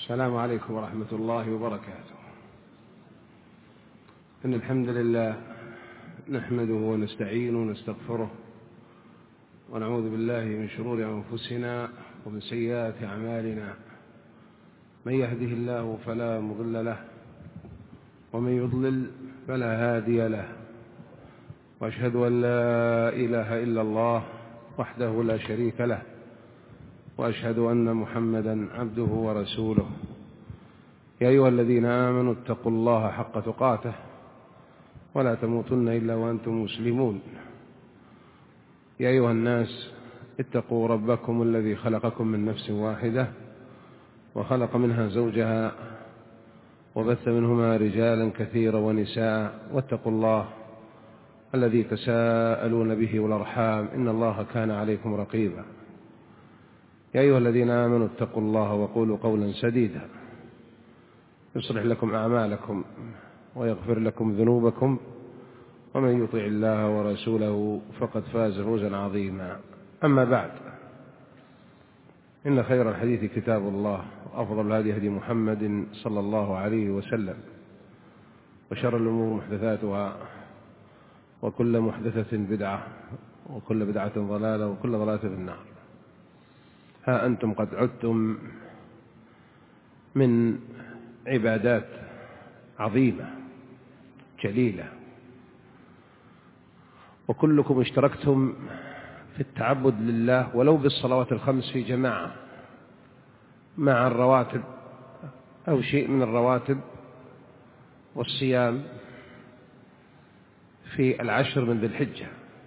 السلام عليكم ورحمة الله وبركاته. إن الحمد لله نحمده ونستعينه ونستغفره ونعوذ بالله من شرور أنفسنا ومن سيئات أعمالنا. من يهده الله فلا مضل له ومن يضلل فلا هادي له، وأشهد أن لا إله إلا الله وحده لا شريك له، وأشهد أن محمدا عبده ورسوله. يا أيها الذين آمنوا اتقوا الله حق تقاته ولا تموتن إلا وأنتم مسلمون. يا أيها الناس اتقوا ربكم الذي خلقكم من نفس واحدة وخلق منها زوجها وبث منهما رجالا كثيرا ونساء، واتقوا الله الذي تساءلون به والأرحام إن الله كان عليكم رقيبا. يا أيها الذين آمنوا اتقوا الله وقولوا قولا سديدا يصلح لكم أعمالكم ويغفر لكم ذنوبكم، ومن يطع الله ورسوله فقد فاز فوزا عظيما. أما بعد، إن خير الحديث كتاب الله، وأفضل الهدي هدي محمد صلى الله عليه وسلم، وشر الأمور محدثاتها، وكل محدثة بدعة، وكل بدعة ضلالة، وكل ضلالة في النار. ها أنتم قد عدتم من عبادات عظيمة جليلة، وكلكم اشتركتم في التعبد لله ولو بالصلوات الخمس في جماعة مع الرواتب أو شيء من الرواتب، والصيام في العشر من ذي الحجة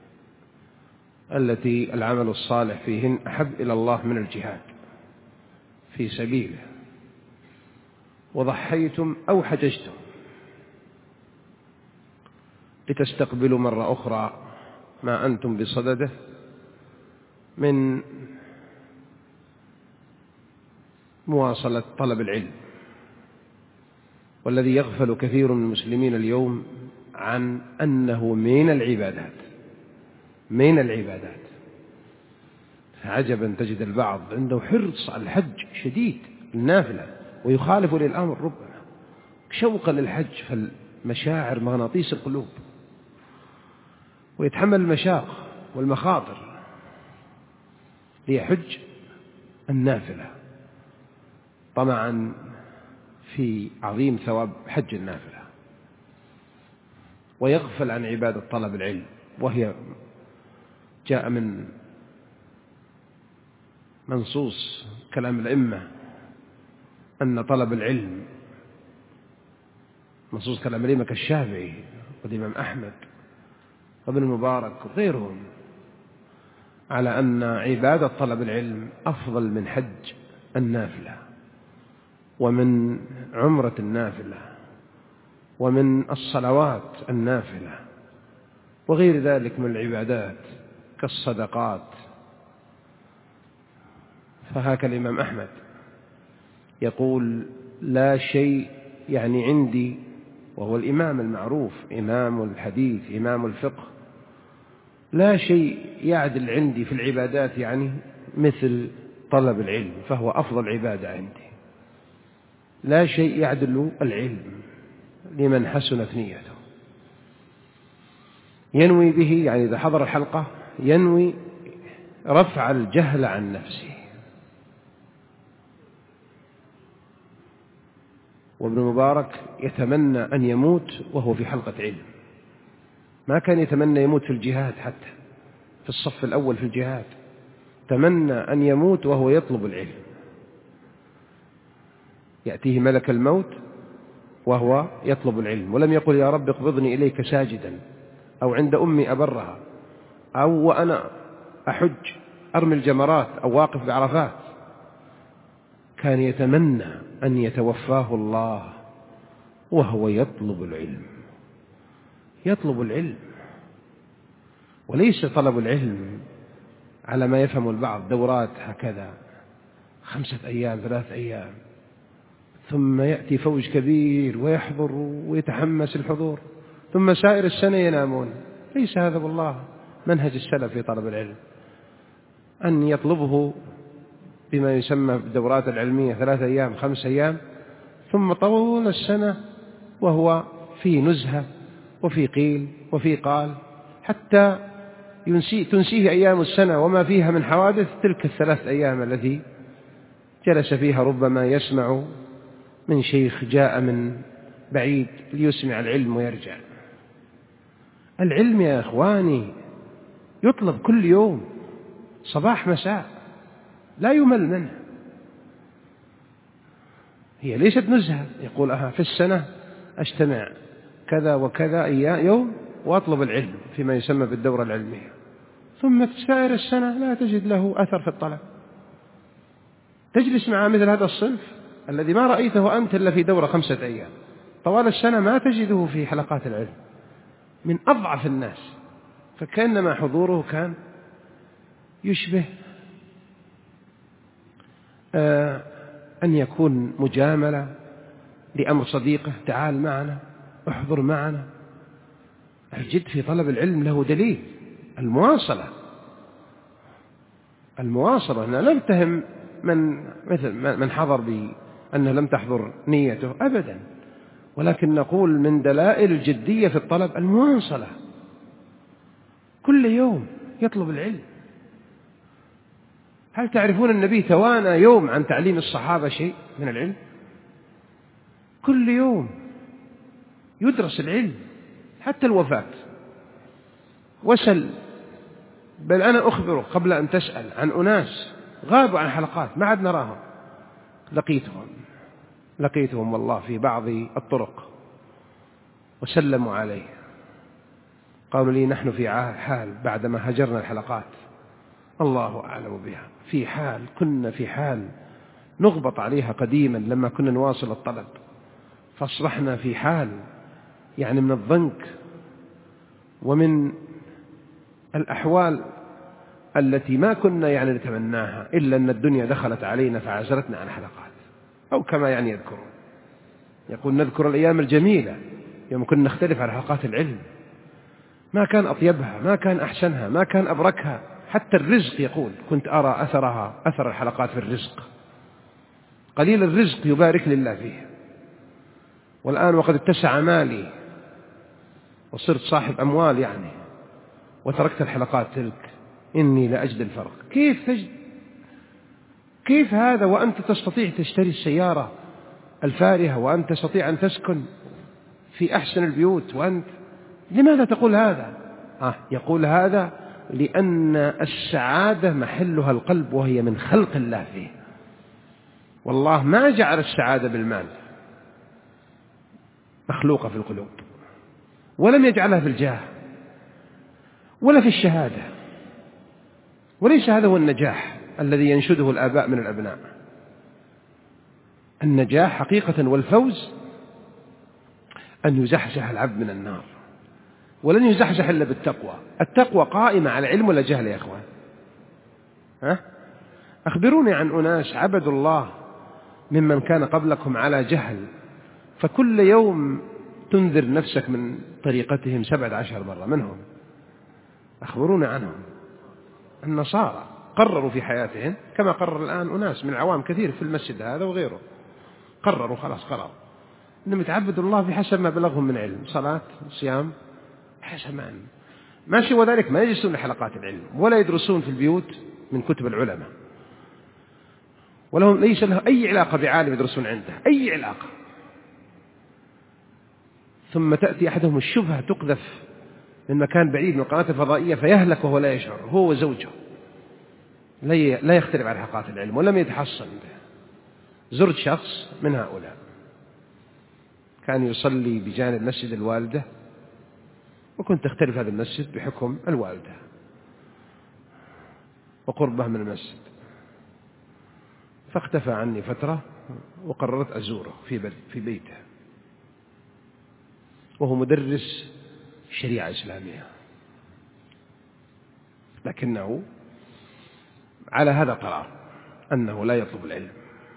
التي العمل الصالح فيهن أحب إلى الله من الجهاد في سبيله، وضحيتم أو حججتم لتستقبلوا مرة أخرى ما أنتم بصدده من مواصلة طلب العلم، والذي يغفل كثير من المسلمين اليوم عن أنه من العبادات. فعجبا تجد البعض عنده حرص على الحج شديد النافلة، ويخالف للأمر ربما شوقا للحج، فالمشاعر مغناطيس القلوب، ويتحمل المشاق والمخاطر ليحج النافلة طمعا في عظيم ثواب حج النافلة، ويغفل عن عبادة طلب العلم، وهي جاء من منصوص كلام الأئمة أن طلب العلم، منصوص كلام الأئمة كالشافعي والإمام أحمد وابن المبارك وغيرهم، على أن عبادة طلب العلم أفضل من حج النافلة ومن عمرة النافلة ومن الصلوات النافلة وغير ذلك من العبادات كالصدقات. فهكذا الإمام أحمد يقول: لا شيء، يعني عندي، وهو الإمام المعروف، إمام الحديث إمام الفقه، لا شيء يعدل عندي في العبادات يعني مثل طلب العلم، فهو أفضل عبادة عندي. لا شيء يعدل العلم لمن حسنت نيته، ينوي به، يعني إذا حضر الحلقة ينوي رفع الجهل عن نفسه. وابن مبارك يتمنى أن يموت وهو في حلقة علم، ما كان يتمنى يموت في الجهاد، حتى في الصف الأول في الجهاد تمنى أن يموت وهو يطلب العلم، يأتيه ملك الموت وهو يطلب العلم، ولم يقل: يا رب اقبضني إليك ساجدا، أو عند أمي أبرها، أو وأنا أحج أرمي الجمرات، أو واقف بعرفات. كان يتمنى أن يتوفاه الله وهو يطلب العلم، وليس طلب العلم على ما يفهم البعض دورات هكذا 5 أيام 3 أيام، ثم يأتي فوج كبير ويحضر ويتحمس الحضور، ثم سائر السنة ينامون. ليس هذا والله منهج السلف في طلب العلم، أن يطلبه بما يسمى بالدورات العلمية 3 أيام 5 أيام، ثم طول السنة وهو في نزهة وفي قيل وفي قال، حتى تنسيه أيام السنة وما فيها من حوادث تلك 3 أيام التي جلس فيها ربما يسمع من شيخ جاء من بعيد ليسمع العلم ويرجع. العلم يا إخواني يطلب كل يوم صباح مساء، لا يمل منه. هي ليست نزهة يقول في السنة أجتمع كذا وكذا يوم وأطلب العلم فيما يسمى بالدورة العلمية، ثم سائر السنة لا تجد له أثر في الطلب. تجلس مع مثل هذا الصنف الذي ما رأيته أنت إلا في دورة 5 أيام، طوال السنة ما تجده في حلقات العلم، من أضعف الناس. فكأنما حضوره كان يشبه أن يكون مجاملة لأمر صديقه، تعال معنا احضر معنا. الجد في طلب العلم له دليل، المواصلة. أنا لا نتهم من حضر بأنه لم تحضر نيته أبدا، ولكن نقول من دلائل الجدية في الطلب المواصلة، كل يوم يطلب العلم. هل تعرفون النبي توانى يوم عن تعليم الصحابة شيء من العلم؟ كل يوم يدرس العلم حتى الوفاة. وسل، بل أنا أخبرك قبل أن تسأل عن أناس غابوا عن حلقات ما عاد نراهم، لقيتهم والله في بعض الطرق وسلموا عليه، قالوا لي نحن في حال بعدما هجرنا الحلقات الله أعلم بها، كنا في حال نغبط عليها قديما لما كنا نواصل الطلب، فاصبحنا في حال يعني من الضنك ومن الأحوال التي ما كنا يعني نتمناها، إلا أن الدنيا دخلت علينا فعزلتنا عن حلقات. أو كما يعني يذكرون، يقول نذكر الأيام الجميلة يوم كنا نختلف على حلقات العلم، ما كان أطيبها، ما كان أحسنها، ما كان أبركها. حتى الرزق يقول كنت أرى أثر الحلقات في الرزق، قليل الرزق يبارك لله فيه. والآن وقد اتسع مالي وصرت صاحب أموال يعني، وتركت الحلقات تلك، إني لأجد الفرق. كيف تجد؟ كيف هذا وأنت تستطيع تشتري السيارة الفارهة، وأنت تستطيع أن تسكن في أحسن البيوت، وأنت لماذا تقول هذا؟ يقول هذا لأن السعادة محلها القلب، وهي من خلق الله فيه. والله ما جعل السعادة بالمال، مخلوقة في القلوب، ولم يجعلها في الجاه ولا في الشهادة، وليس هذا هو النجاح الذي ينشده الآباء من الأبناء. النجاح حقيقة والفوز أن يزحزح العبد من النار، ولن يزحزح إلا بالتقوى. التقوى قائمة على علم ولا جهل يا أخوان؟ أخبروني عن أناس عبدوا الله ممن كان قبلكم على جهل، فكل يوم تنذر نفسك من طريقتهم 17 مرة. منهم أخبرونا عنهم. النصارى قرروا في حياتهم كما قرر الآن أناس من العوام كثير في المسجد هذا وغيره، قرروا إنهم يتعبدوا الله بحسب ما بلغهم من علم، صلاة صيام، حسب ما سوى ذلك ما يجلسون لحلقات العلم ولا يدرسون في البيوت من كتب العلماء، ولهم ليس له أي علاقة بعالم يدرسون عنده، أي علاقة. ثم تأتي أحدهم الشبهة تقذف من مكان بعيد من القناة الفضائية فيهلك وهو لا يشعر، هو وزوجه لا يختلف عن حلقات العلم ولم يتحصن به. زرت شخص من هؤلاء كان يصلي بجانب مسجد الوالدة، وكنت أختلف هذا المسجد بحكم الوالدة وقربه من المسجد، فاختفى عني فترة وقررت أزوره في بيته، وهو مدرس شريعة إسلامية، لكنه على هذا قرار أنه لا يطلب العلم،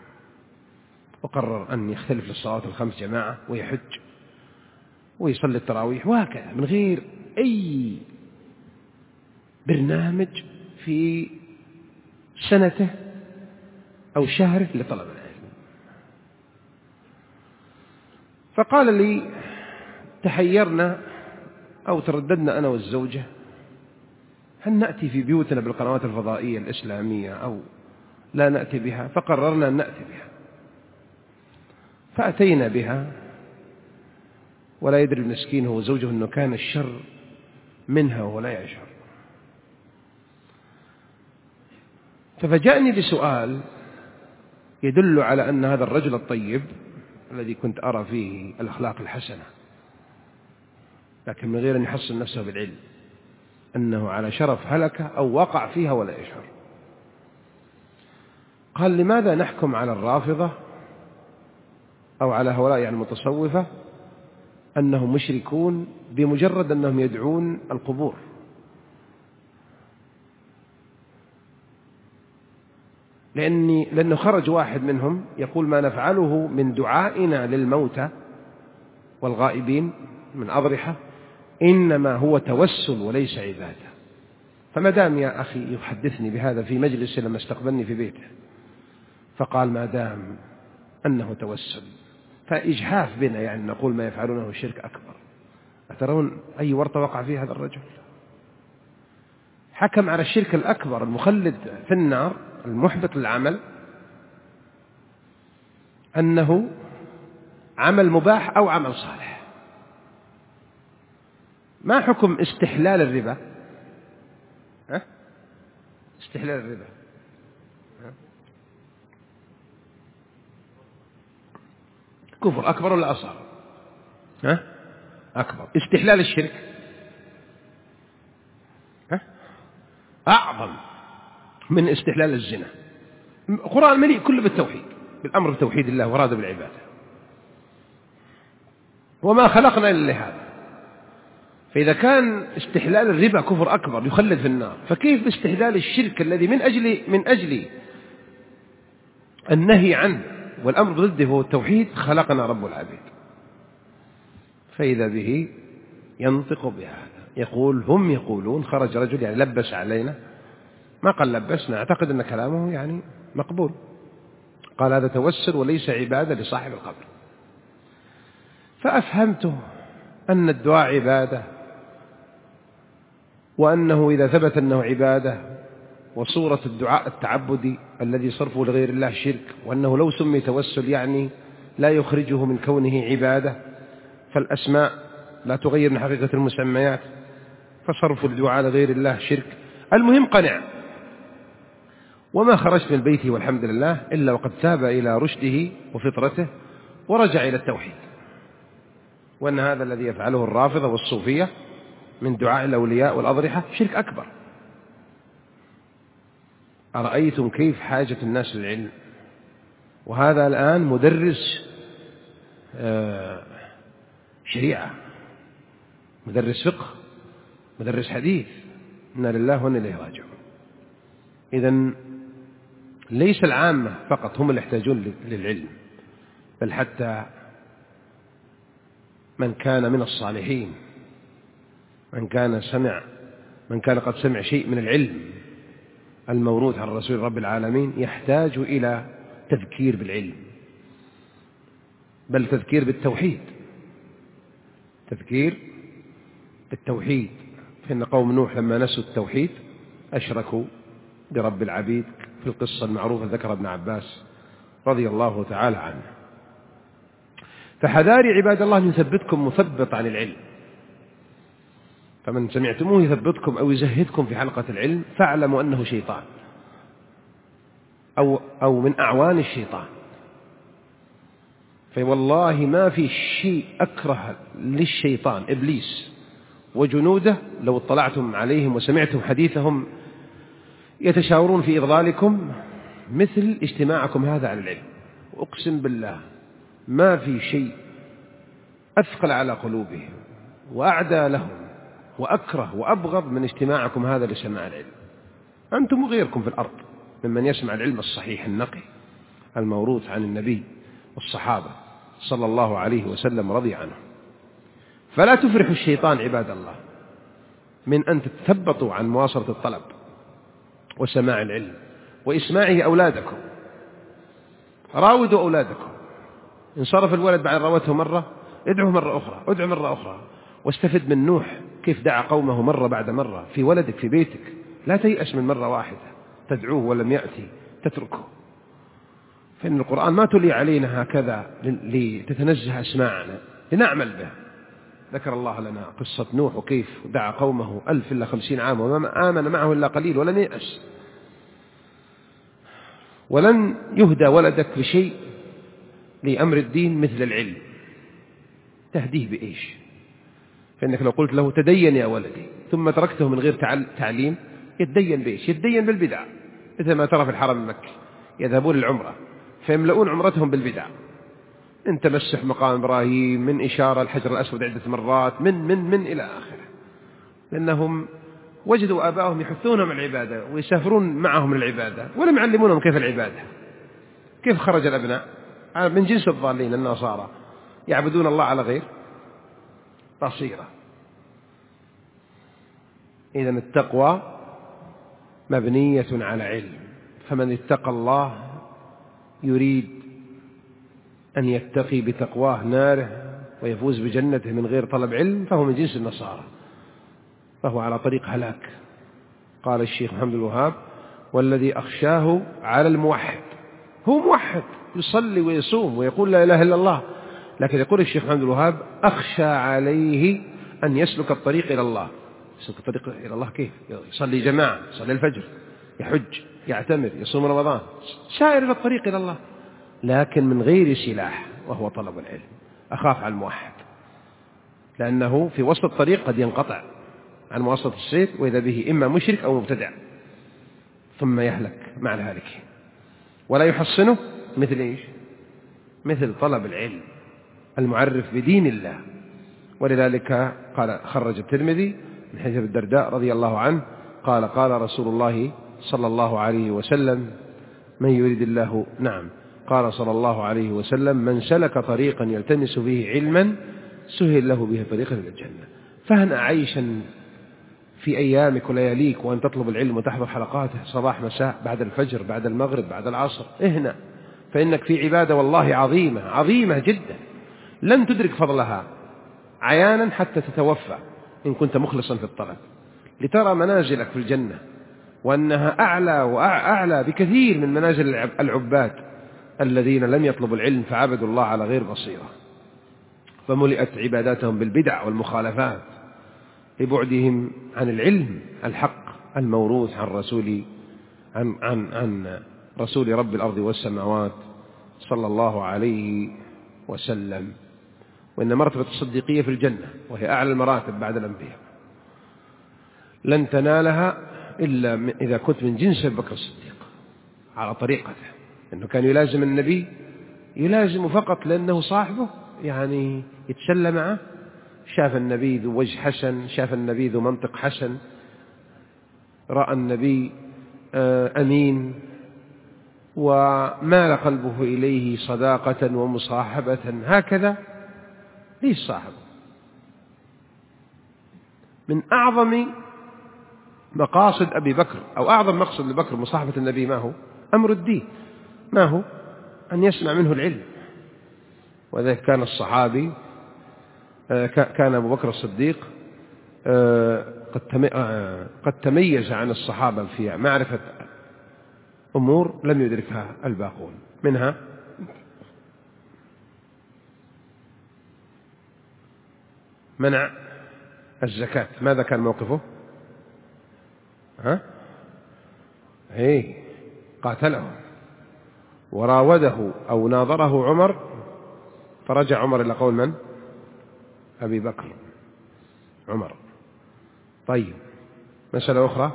وقرر أن يختلف للصلوات ال5 جماعة ويحج ويصلي التراويح وهكذا، من غير أي برنامج في سنته أو شهره لطلب العلم. فقال لي: تحيرنا أو ترددنا أنا والزوجة، هل نأتي في بيوتنا بالقنوات الفضائية الإسلامية أو لا نأتي بها؟ فقررنا أن نأتي بها، فأتينا بها، ولا يدري المسكين هو زوجه أنه كان الشر منها ولا يشعر. ففجأني بسؤال يدل على أن هذا الرجل الطيب الذي كنت أرى فيه الأخلاق الحسنة، لكن من غير أن يحصن نفسه بالعلم، أنه على شرف هلكة أو وقع فيها ولا يشعر. قال: لماذا نحكم على الرافضة أو على هؤلاء يعني المتصوفة أنهم مشركون بمجرد أنهم يدعون القبور؟ لأنه خرج واحد منهم يقول: ما نفعله من دعائنا للموتى والغائبين من أضرحة إنما هو توسل وليس عبادة. فما دام يا أخي يحدثني بهذا في مجلس لما استقبلني في بيته، فقال: ما دام أنه توسل فإجحاف بنا، يعني نقول ما يفعلونه الشرك أكبر. أترون أي ورطة وقع فيه هذا الرجل؟ حكم على الشرك الأكبر المخلد في النار المحبط للعمل أنه عمل مباح أو عمل صالح. ما حكم استحلال الربا؟ استحلال الربا كفر أكبر ولا أصغر؟ أكبر. استحلال الشرك أعظم من استحلال الزنا. القرآن مليء كله بالتوحيد، بالأمر بتوحيد الله وراد بالعبادة، وما خلقنا إلا لهذا. فإذا كان استحلال الربا كفر أكبر يخلد في النار، فكيف استحلال الشرك الذي من أجل النهي عنه والأمر ضده هو التوحيد خلقنا رب العبيد؟ فإذا به ينطق بهذا، يقول: هم يقولون، خرج رجل يعني لبس علينا، ما قال لبسنا، أعتقد أن كلامه يعني مقبول، قال: هذا توسل وليس عبادة لصاحب القبر. فأفهمته أن الدعاء عبادة، وأنه إذا ثبت أنه عبادة وصورة الدعاء التعبدي الذي صرفه لغير الله شرك، وأنه لو سمي توسل يعني لا يخرجه من كونه عبادة، فالأسماء لا تغير من حقيقة المسميات، فصرف الدعاء لغير الله شرك. المهم قنع، وما خرجت من بيتي والحمد لله إلا وقد تاب إلى رشده وفطرته ورجع إلى التوحيد، وأن هذا الذي يفعله الرافضة والصوفية من دعاء الأولياء والأضرحة شرك أكبر. أرأيتم كيف حاجة الناس للعلم؟ وهذا الآن مدرس شريعة، مدرس فقه، مدرس حديث، إنا لله وإنا إليه راجعون. إذن ليس العامة فقط هم اللي يحتاجون للعلم، بل حتى من كان من الصالحين، من كان قد سمع شيء من العلم الموروث عن رسول رب العالمين يحتاج إلى تذكير بالعلم، بل تذكير بالتوحيد، تذكير بالتوحيد. فإن قوم نوح لما نسوا التوحيد أشركوا برب العبيد في القصة المعروفة ذكر ابن عباس رضي الله تعالى عنه. فحذاري عباد الله أن يثبتكم مثبط عن العلم، فمن سمعتموه يثبتكم أو يزهدكم في حلقة العلم فاعلموا أنه شيطان أو من أعوان الشيطان. فوالله ما في شيء أكره للشيطان إبليس وجنوده لو اطلعتم عليهم وسمعتم حديثهم يتشاورون في إضلالكم مثل اجتماعكم هذا على العلم. وأقسم بالله ما في شيء أثقل على قلوبهم وأعدى لهم وأكره وأبغض من اجتماعكم هذا لسماع العلم. أنتم وغيركم في الأرض ممن يسمع العلم الصحيح النقي الموروث عن النبي والصحابة صلى الله عليه وسلم رضي عنه. فلا تفرحوا الشيطان عباد الله من أن تتثبطوا عن مواصلة الطلب وسماع العلم وإسماعه أولادكم راودوا أولادكم. إن صرف الولد بعد راوته مرة ادعوه مرة أخرى، ادعو مرة أخرى. واستفد من نوح كيف دعا قومه مرة بعد مرة في ولدك في بيتك. لا تيأس من مرة واحدة تدعوه ولم يأتي تتركه. فإن القرآن ما تلي علينا هكذا لتتنزه أسماعنا، لنعمل به. ذكر الله لنا قصة نوح وكيف دعا قومه 1000 إلا 50 عام وما آمن معه إلا قليل ولم يأس. ولن يهدى ولدك بشيء لأمر الدين مثل العلم. تهديه بإيش؟ فإنك لو قلت له تدين يا ولدي ثم تركته من غير تعليم، يتدين بإيش؟ يتدين بالبدع. مثل ما ترى في الحرم المكي يذهبون للعمرة فيملؤون عمرتهم بالبدع، من تمسح مقام إبراهيم، من إشارة الحجر الأسود عدة مرات، من إلى آخره. لأنهم وجدوا آبائهم يحثونهم العبادة ويسافرون معهم للعبادة ولم يعلمونهم كيف العبادة. كيف خرج الأبناء من جنس الضالين النصارى يعبدون الله على غير بصيرة. إذن التقوى مبنية على علم، فمن اتقى الله يريد أن يتقي بتقواه ناره ويفوز بجنته من غير طلب علم فهو من جنس النصارى، فهو على طريق هلاك. قال الشيخ محمد الوهاب: والذي أخشاه على الموحد، هو موحد يصلي ويصوم ويقول لا إله إلا الله، لكن يقول الشيخ محمد الوهاب: أخشى عليه أن يسلك الطريق إلى الله. يسلك الطريق إلى الله كيف؟ يصلي جماعة، يصلي الفجر، يحج، يعتمر، يصوم رمضان، سائر إلى الطريق إلى الله، لكن من غير سلاح وهو طلب العلم. أخاف على الموحد لأنه في وسط الطريق قد ينقطع عن مواصلة السير وإذا به إما مشرك أو مبتدع ثم يهلك مع الهالكين. ولا يحصنه مثل إيش؟ مثل طلب العلم المعرف بدين الله. ولذلك قال خرج الترمذي من حديث أبي الدرداء رضي الله عنه قال: قال رسول الله صلى الله عليه وسلم: من يريد الله قال صلى الله عليه وسلم: من سلك طريقا يلتمس فيه علما سهل له به طريقا إلى الجنة. فهنأ عيشا في أيامك ولياليك وأن تطلب العلم وتحضر حلقاته صباح مساء، بعد الفجر، بعد المغرب، بعد العصر. اهنأ، فإنك في عبادة والله عظيمة عظيمة جدا لن تدرك فضلها عيانا حتى تتوفى إن كنت مخلصا في الطلب، لترى منازلك في الجنة وأنها أعلى وأعلى بكثير من منازل العباد الذين لم يطلبوا العلم فعبدوا الله على غير بصيرة، فملئت عباداتهم بالبدع والمخالفات لبعدهم عن العلم الحق الموروث عن رسول رب الأرض والسماوات صلى الله عليه وسلم. وإن مرتبة الصديقية في الجنة وهي أعلى المراتب بعد الأنبياء لن تنالها إلا إذا كنت من جنس أبي بكر الصديق على طريقته، إنه كان يلازم النبي، يلازم فقط لأنه صاحبه، يعني يتسلى معه، شاف النبي ذو وجه حسن، شاف النبي ذو منطق حسن، رأى النبي أمين ومال قلبه إليه صداقة ومصاحبة، هكذا ليش صاحبه. من أعظم مقاصد أبي بكر أو أعظم مقصد لبكر مصاحبة النبي ما هو؟ أمر الدين، ما هو؟ أن يسمع منه العلم. وذلك كان الصحابي كان أبو بكر الصديق قد تميز عن الصحابة في معرفة أمور لم يدركها الباقون، منها منع الزكاة. ماذا كان موقفه؟ قاتله وراوده أو ناظره عمر، فرجع عمر إلى قول من؟ أبي بكر، عمر. طيب، مسألة أخرى،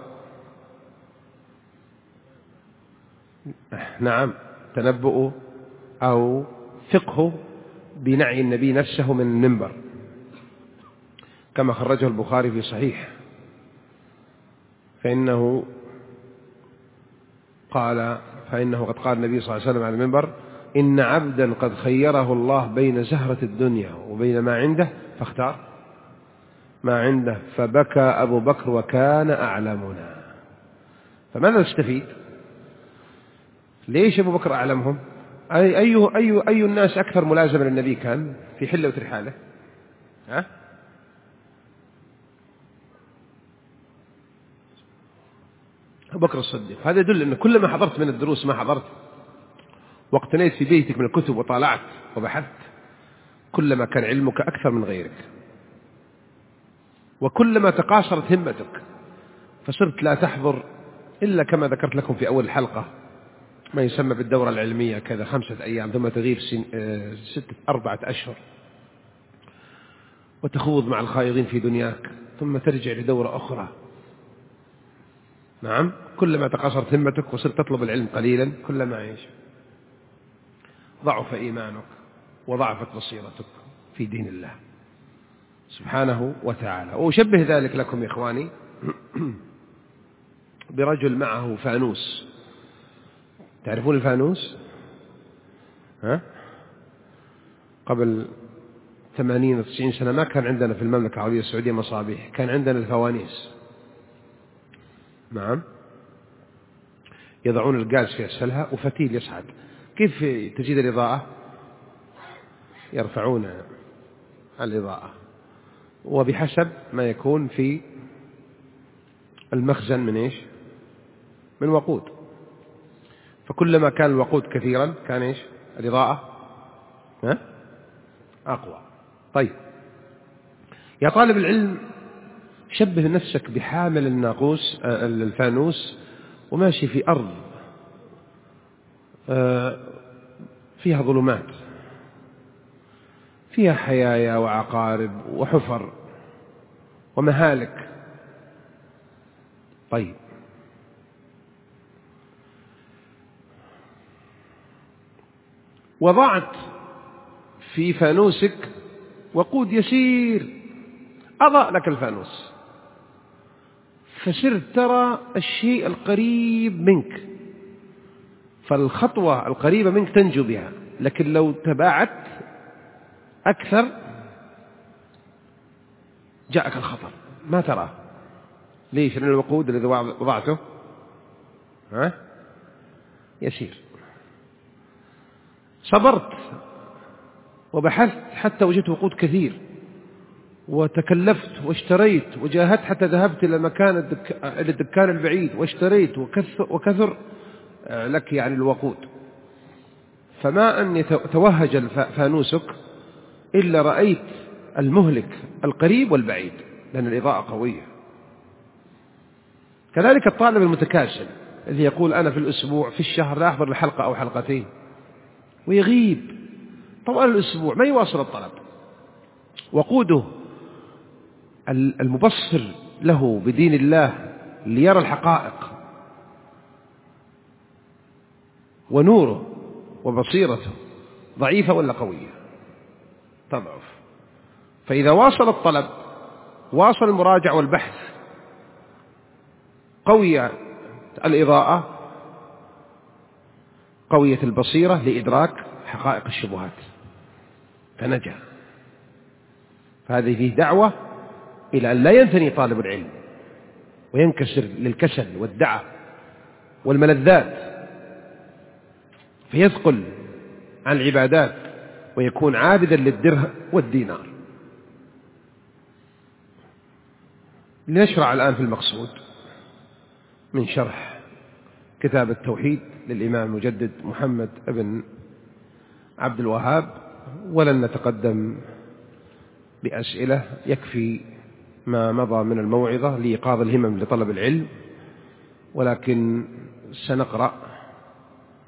نعم، تنبؤ أو فقه بنعي النبي نفسه من المنبر كما خرجه البخاري في صحيح، فإنه قد قال النبي صلى الله عليه وسلم على المنبر: إن عبدا قد خيره الله بين زهرة الدنيا وبين ما عنده فاختار ما عنده، فبكى أبو بكر وكان أعلمنا. فماذا نستفيد؟ ليش أبو بكر أعلمهم؟ أي الناس أكثر ملازمة للنبي كان في حله وترحاله؟ ها؟ أبو بكر الصديق. هذا يدل أن كلما حضرت من الدروس ما حضرت واقتنيت في بيتك من الكتب وطالعت وبحثت، كلما كان علمك أكثر من غيرك، وكلما تقاصرت همتك، فصرت لا تحضر إلا كما ذكرت لكم في أول الحلقة ما يسمى بالدورة العلمية، كذا 5 أيام ثم تغيب 4 أشهر وتخوض مع الخائضين في دنياك ثم ترجع لدورة أخرى. نعم، كلما تقاصرت همتك وصرت تطلب العلم قليلا كلما ضعف إيمانك وضعفت بصيرتك في دين الله سبحانه وتعالى. وأشبه ذلك لكم يا إخواني برجل معه فانوس. تعرفون الفانوس؟ ها؟ قبل 80 و 90 سنة ما كان عندنا في المملكة العربية السعودية مصابيح، كان عندنا الفوانيس. نعم، يضعون الغاز في أسفلها وفتيل يصعد. كيف تزيد الإضاءة؟ يرفعون الإضاءة وبحسب ما يكون في المخزن من وقود. فكلما كان الوقود كثيرا كان الإضاءة أقوى. طيب يا طالب العلم، شبه نفسك بحامل الفانوس وماشي في أرض فيها ظلمات، فيها حيايا وعقارب وحفر ومهالك. طيب وضعت في فانوسك وقود يسير أضاء لك الفانوس، فصرت ترى الشيء القريب منك، فالخطوة القريبة منك تنجو بها. لكن لو تباعدت أكثر جاءك الخطر ما تراه. ليش؟ لأن الوقود الذي وضعته يسير. صبرت وبحثت حتى وجدت وقود كثير، وتكلفت واشتريت وجاهدت حتى ذهبت إلى الدكان البعيد واشتريت وكثر لك الوقود. فما أن توهج فانوسك إلا رأيت المهلك القريب والبعيد، لأن الإضاءة قوية. كذلك الطالب المتكاسل الذي يقول أنا في الأسبوع في الشهر لا أحضر لحلقة أو حلقتين، ويغيب طوال الأسبوع ما يواصل الطلب. وقوده المبصر له بدين الله ليرى الحقائق، ونوره وبصيرته ضعيفة ولا قوية؟ تضعف. فإذا واصل الطلب، واصل المراجعة والبحث، قوية الإضاءة، قوية البصيرة لإدراك حقائق الشبهات، فنجا. فهذه فيه دعوة إلى أن لا ينثني طالب العلم وينكسر للكسل والدعة والملذات، فيثقل عن العبادات ويكون عابدا للدرهم والدينار. لنشرع الآن في المقصود من شرح كتاب التوحيد للإمام المجدد محمد بن عبد الوهاب، ولن نتقدم بأسئلة، يكفي ما مضى من الموعظة لإيقاظ الهمم لطلب العلم. ولكن سنقرأ